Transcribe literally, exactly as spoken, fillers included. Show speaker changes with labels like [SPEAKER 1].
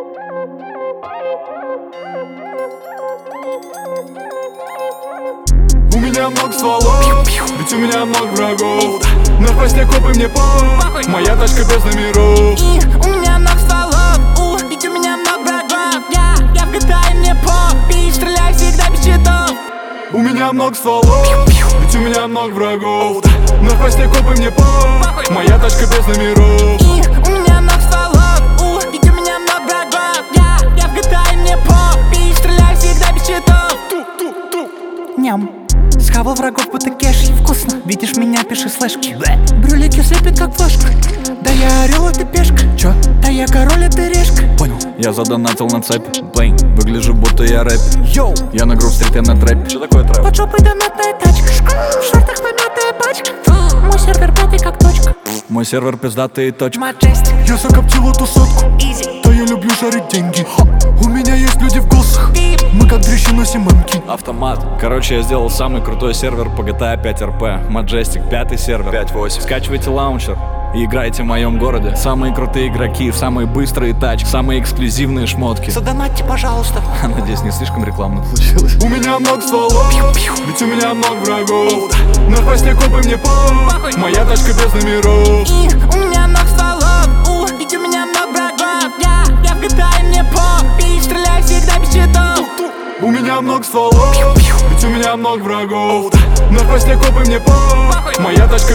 [SPEAKER 1] У меня много стволов, ведь у меня много врагов. На хвосте копы мне похуй, моя тачка без номеров.
[SPEAKER 2] И у меня много стволов, у, ведь у меня много врагов. Я, я в джи ти эй, мне похуй, стреляй всегда без читов.
[SPEAKER 1] У меня много стволов, ведь у меня много врагов. На хвосте копы мне похуй, моя тачка без номеров.
[SPEAKER 2] И у меня много стволов, у, ведь у меня много врагов. Я, я в джи ти эй, мне похуй, стреляй всегда без читов. Ням. Схавал врагов, будто кеш, вкусно. Видишь меня, пиши слэшки. Брюлики слепят, как флешка. Да я орел, а ты пешка.
[SPEAKER 3] Чё?
[SPEAKER 2] Да я король, а ты решка.
[SPEAKER 3] Понял. Я задонатил на цепь. Блин, выгляжу, будто я рэп.
[SPEAKER 2] Йоу.
[SPEAKER 3] Я на грув стрит, я на трэп. Что такое трэп?
[SPEAKER 2] Под жопой донатная тачка. В шортах помятая пачка. Мой сервер пятый, как точка.
[SPEAKER 3] Мой сервер пиздатый, точка.
[SPEAKER 2] Маджестик.
[SPEAKER 1] Я закоптил эту сотку,
[SPEAKER 2] Изи.
[SPEAKER 1] да я люблю жарить деньги. У меня есть люди в госах,
[SPEAKER 2] Пип.
[SPEAKER 1] мы как дрищи носим эмки.
[SPEAKER 3] Автомат. Короче, я сделал самый крутой сервер по джи ти эй пять эр пи. Majestic, пятый сервер. пять восемь. Скачивайте лаунчер и играйте в моем городе. Самые крутые игроки, самые быстрые тачки, самые эксклюзивные шмотки.
[SPEAKER 2] Задонатьте, пожалуйста.
[SPEAKER 3] Надеюсь, не слишком рекламно получилось.
[SPEAKER 1] У меня много стволов, ведь у меня много врагов. На хвосте копы мне похуй, моя тачка без номеров.
[SPEAKER 2] И у меня много стволов, у, ведь у меня много врагов. Я, я в джи ти эй, мне похуй, стреляй всегда без читов.
[SPEAKER 1] У меня много стволов, ведь у меня много врагов. На хвосте копы мне похуй, моя тачка